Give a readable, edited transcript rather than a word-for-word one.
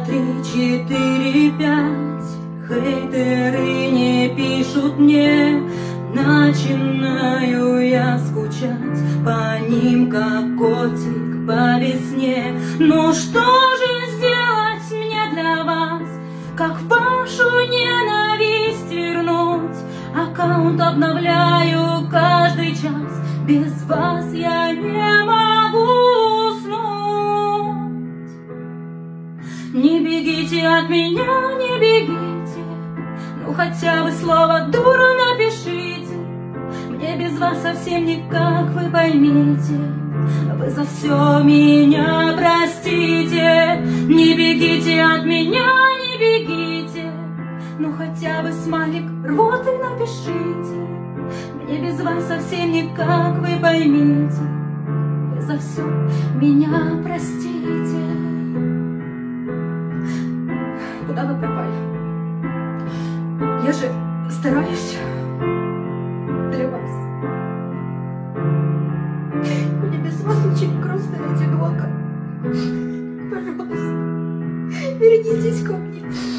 3, 4, 5. Хейтеры не пишут мне, начинаю я скучать по ним, как котик по весне. Ну что же сделать мне для вас? Как вашу ненависть вернуть? Аккаунт обновляю каждый час, без вас я не могу уснуть. Не бегите от меня, не бегите, ну хотя бы слово дура напишите. Мне без вас совсем никак, вы поймите. Вы за все меня простите. Не бегите от меня, не бегите, ну хотя бы смайлик рвоты напишите. Мне без вас совсем никак, вы поймите. Вы за все меня простите. Куда вы пропали? Я же стараюсь для вас. Мне без вас очень грустно и одиноко. Пожалуйста, вернитесь ко мне.